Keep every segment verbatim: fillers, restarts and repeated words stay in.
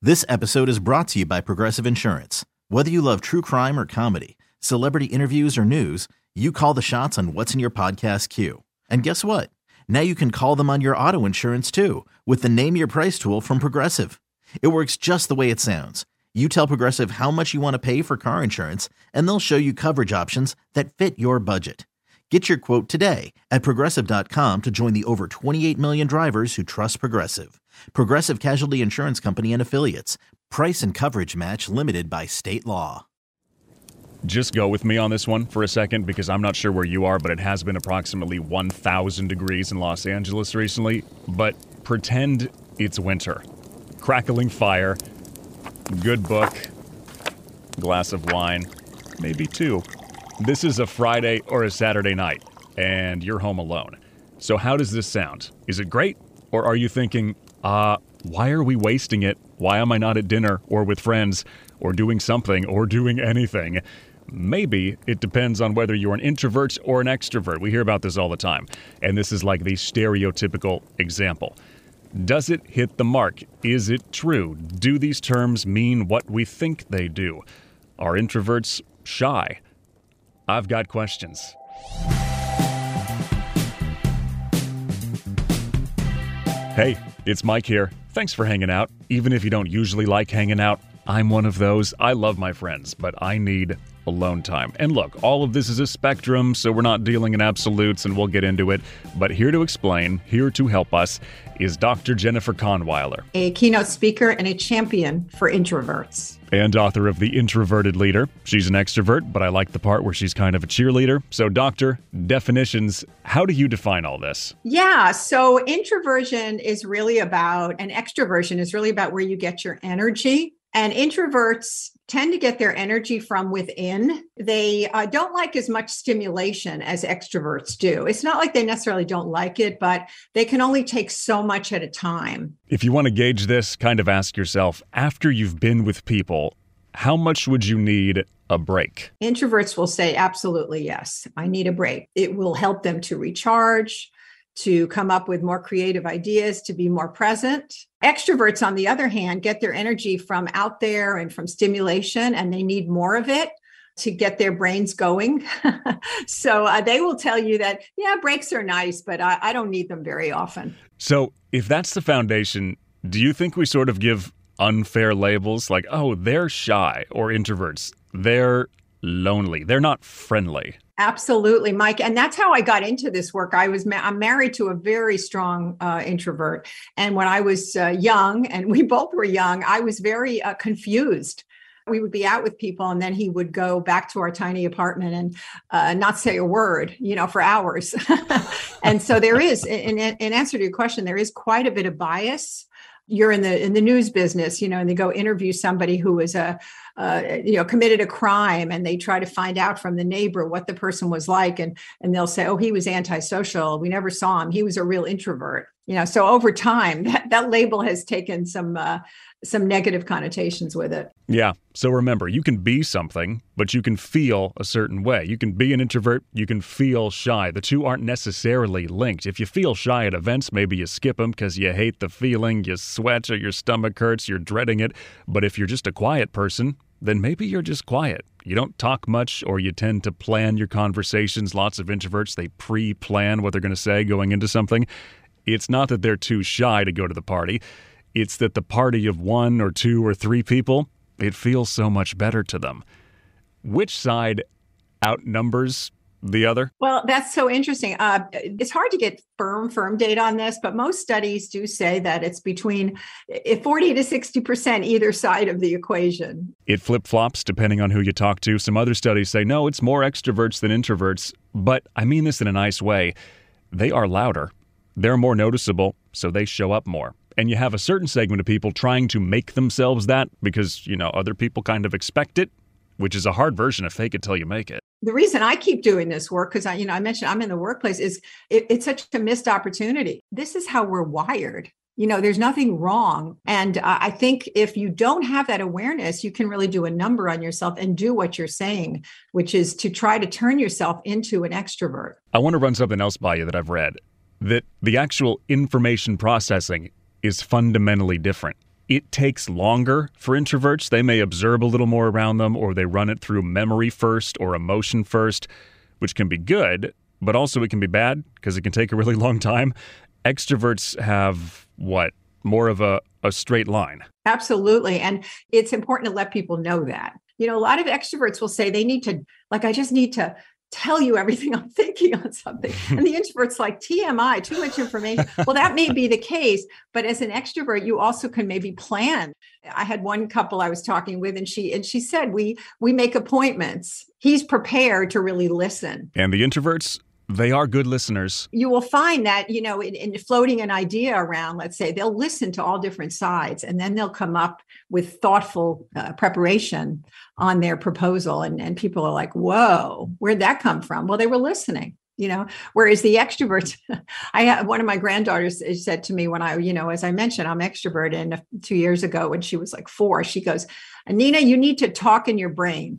This episode is brought to you by Progressive Insurance. Whether you love true crime or comedy, celebrity interviews or news, you call the shots on what's in your podcast queue. And guess what? Now you can call them on your auto insurance too with the Name Your Price tool from Progressive. It works just the way it sounds. You tell Progressive how much you want to pay for car insurance, and they'll show you coverage options that fit your budget. Get your quote today at progressive dot com to join the over twenty-eight million drivers who trust Progressive. Progressive Casualty Insurance Company and Affiliates. Price and coverage match limited by state law. Just go with me on this one for a second because I'm not sure where you are, but it has been approximately one thousand degrees in Los Angeles recently. But pretend it's winter. Crackling fire, good book, glass of wine, maybe two. This is a Friday or a Saturday night, and you're home alone. So how does this sound? Is it great? Or are you thinking, uh, why are we wasting it? Why am I not at dinner or with friends or doing something or doing anything? Maybe it depends on whether you're an introvert or an extrovert. We hear about this all the time, and this is like the stereotypical example. Does it hit the mark? Is it true? Do these terms mean what we think they do? Are introverts shy? I've got questions. Hey, it's Mike here. Thanks for hanging out. Even if you don't usually like hanging out, I'm one of those. I love my friends, but I need alone time. And look, all of this is a spectrum, so we're not dealing in absolutes, and we'll get into it. But here to explain, here to help us, is Doctor Jennifer Kahnweiler, a keynote speaker and a champion for introverts. And author of The Introverted Leader. She's an extrovert, but I like the part where she's kind of a cheerleader. So, doctor, definitions, how do you define all this? Yeah, so introversion is really about, and extroversion is really about where you get your energy. And introverts tend to get their energy from within. They uh, don't like as much stimulation as extroverts do. It's not like they necessarily don't like it, but they can only take so much at a time. If you want to gauge this, kind of ask yourself, after you've been with people, how much would you need a break? Introverts will say, absolutely, yes, I need a break. It will help them to recharge, to come up with more creative ideas, to be more present. Extroverts, on the other hand, get their energy from out there and from stimulation, and they need more of it to get their brains going. so uh, they will tell you that, yeah, breaks are nice, but I, I don't need them very often. So if that's the foundation, do you think we sort of give unfair labels like, oh, they're shy, or introverts, they're lonely, they're not friendly? Absolutely, Mike. And that's how I got into this work. I was ma- I'm married to a very strong uh, introvert. And when I was uh, young, and we both were young, I was very uh, confused. We would be out with people, and then he would go back to our tiny apartment and uh, not say a word, you know, for hours. And so there is, in, in answer to your question, there is quite a bit of bias. You're in the in the news business, you know, and they go interview somebody who is a, uh, you know, committed a crime, and they try to find out from the neighbor what the person was like, and and they'll say, oh, he was antisocial. We never saw him. He was a real introvert. You know, so over time, that, that label has taken some uh, some negative connotations with it. Yeah. So remember, you can be something, but you can feel a certain way. You can be an introvert. You can feel shy. The two aren't necessarily linked. If you feel shy at events, maybe you skip them because you hate the feeling, you sweat, or your stomach hurts, you're dreading it. But if you're just a quiet person, then maybe you're just quiet. You don't talk much, or you tend to plan your conversations. Lots of introverts, they pre-plan what they're going to say going into something. It's not that they're too shy to go to the party. It's that the party of one or two or three people, it feels so much better to them. Which side outnumbers the other? Well, that's so interesting. Uh, it's hard to get firm, firm data on this, but most studies do say that it's between forty to sixty percent either side of the equation. It flip-flops depending on who you talk to. Some other studies say, no, it's more extroverts than introverts. But I mean this in a nice way. They are louder. They're more noticeable, so they show up more. And you have a certain segment of people trying to make themselves that because, you know, other people kind of expect it, which is a hard version of fake it till you make it. The reason I keep doing this work, because I, you know, I mentioned I'm in the workplace, is it, it's such a missed opportunity. This is how we're wired. You know, there's nothing wrong. And uh, I think if you don't have that awareness, you can really do a number on yourself and do what you're saying, which is to try to turn yourself into an extrovert. I want to run something else by you that I've read, that the actual information processing is fundamentally different. it takes longer for introverts. They may observe a little more around them, or they run it through memory first or emotion first, which can be good, but also it can be bad because it can take a really long time. Extroverts have, what, more of a, a straight line. Absolutely. And it's important to let people know that. You know, a lot of extroverts will say they need to, like, I just need to tell you everything I'm thinking on something. And the introvert's like, T M I, too much information. Well, that may be the case, but as an extrovert, you also can maybe plan. I had one couple I was talking with, and she and she said, we we make appointments. He's prepared to really listen. And the introverts, they are good listeners. You will find that, you know, in, in floating an idea around, let's say, they'll listen to all different sides, and then they'll come up with thoughtful uh, preparation on their proposal. And, and people are like, whoa, where'd that come from? Well, they were listening, you know, whereas the extroverts, I have one of my granddaughters said to me when I, you know, as I mentioned, I'm extrovert. And two years ago when she was like four, she goes, Nina, you need to talk in your brain.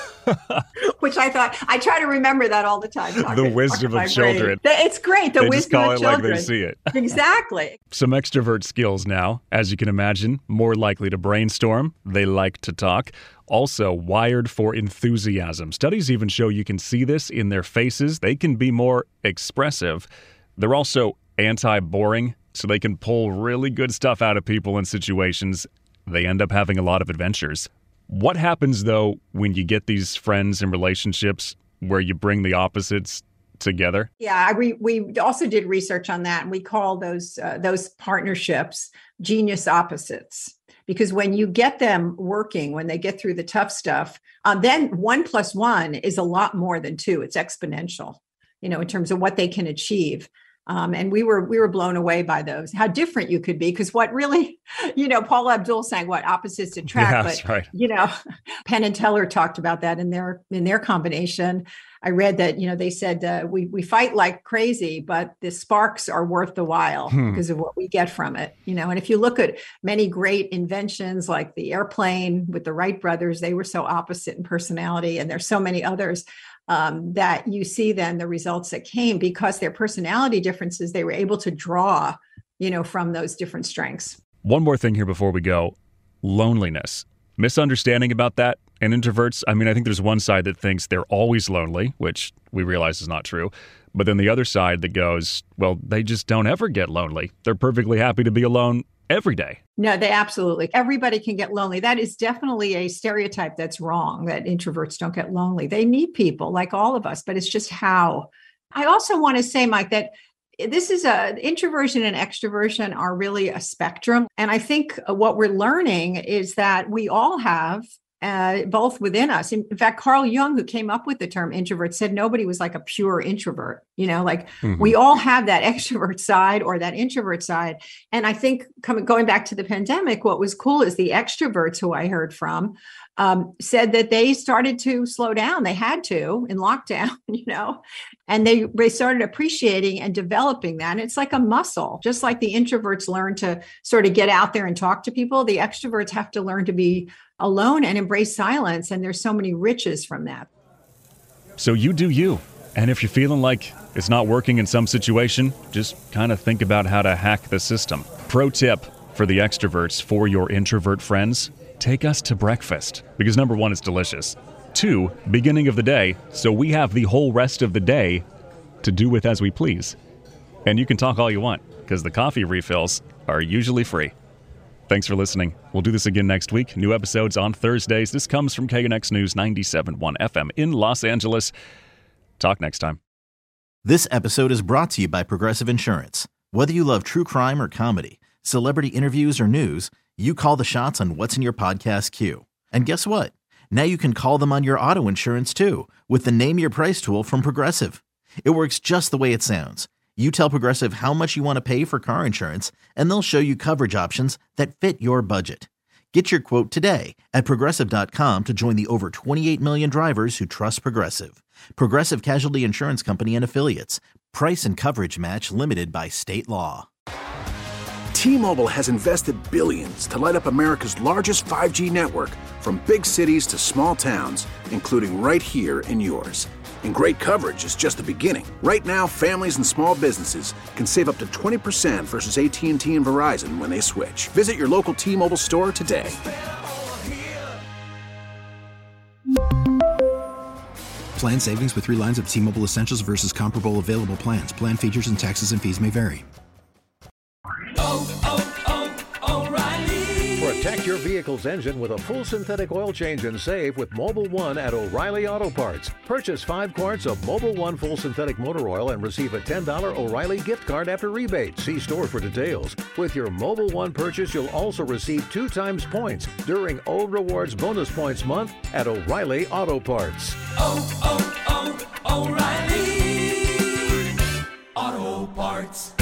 Which I thought, I try to remember that all the time. Talk the to, wisdom of children. Brain. It's great. The they wisdom just call of it children. Like they see it. Exactly. Some extrovert skills now, as you can imagine, more likely to brainstorm. They like to talk. Also wired for enthusiasm. Studies even show you can see this in their faces. They can be more expressive. They're also anti-boring, so they can pull really good stuff out of people in situations. They end up having a lot of adventures. What happens, though, when you get these friends and relationships where you bring the opposites together? Yeah, we we also did research on that, and we call those uh, those partnerships genius opposites. Because when you get them working, when they get through the tough stuff, um, then one plus one is a lot more than two. It's exponential, you know, in terms of what they can achieve. Um, and we were we were blown away by those, how different you could be. Because what really, you know, Paula Abdul sang, what opposites attract. Yeah, but, that's right. You know, Penn and Teller talked about that in their in their combination. I read that, you know, they said uh, we we fight like crazy, but the sparks are worth the while hmm. because of what we get from it. You know, and if you look at many great inventions like the airplane with the Wright brothers, they were so opposite in personality, and there's so many others. Um, that you see then the results that came because their personality differences, they were able to draw, you know, from those different strengths. One more thing here before we go, loneliness. Misunderstanding about that and introverts. I mean, I think there's one side that thinks they're always lonely, which we realize is not true. But then the other side that goes, well, they just don't ever get lonely. They're perfectly happy to be alone every day. No, they absolutely. Everybody can get lonely. That is definitely a stereotype that's wrong, that introverts don't get lonely. They need people like all of us, but it's just how. I also want to say, Mike, that this is a introversion and extroversion are really a spectrum. And I think what we're learning is that we all have Uh, both within us. In, in fact, Carl Jung, who came up with the term introvert, said nobody was like a pure introvert. You know, like mm-hmm. we all have that extrovert side or that introvert side. And I think coming going back to the pandemic, what was cool is the extroverts who I heard from um, said that they started to slow down. They had to in lockdown, you know, and they, they started appreciating and developing that. And it's like a muscle, just like the introverts learn to sort of get out there and talk to people. The extroverts have to learn to be alone and embrace silence. And there's so many riches from that. So you do you. And if you're feeling like it's not working in some situation, just kind of think about how to hack the system. Pro tip for the extroverts, for your introvert friends, take us to breakfast. Because number one, it's delicious. Two, beginning of the day, so we have the whole rest of the day to do with as we please. And you can talk all you want, because the coffee refills are usually free. Thanks for listening. We'll do this again next week. New episodes on Thursdays. This comes from K N X News ninety-seven point one F M in Los Angeles. Talk next time. This episode is brought to you by Progressive Insurance. Whether you love true crime or comedy, celebrity interviews or news, you call the shots on what's in your podcast queue. And guess what? Now you can call them on your auto insurance too with the Name Your Price tool from Progressive. It works just the way it sounds. You tell Progressive how much you want to pay for car insurance, and they'll show you coverage options that fit your budget. Get your quote today at Progressive dot com to join the over twenty-eight million drivers who trust Progressive. Progressive Casualty Insurance Company and Affiliates. Price and coverage match limited by state law. T-Mobile has invested billions to light up America's largest five G network, from big cities to small towns, including right here in yours. And great coverage is just the beginning. Right now, families and small businesses can save up to twenty percent versus A T and T and Verizon when they switch. Visit your local T-Mobile store today. Plan savings with three lines of T-Mobile Essentials versus comparable available plans. Plan features and taxes and fees may vary. Oh, oh, oh, O'Reilly. Protect your vehicle's engine with a full synthetic oil change and save with Mobil one at O'Reilly Auto Parts. Purchase five quarts of Mobil one full synthetic motor oil and receive a ten dollars O'Reilly gift card after rebate. See store for details. With your Mobil one purchase, you'll also receive two times points during O Rewards Bonus Points Month at O'Reilly Auto Parts. Oh, oh, oh, O'Reilly Auto Parts.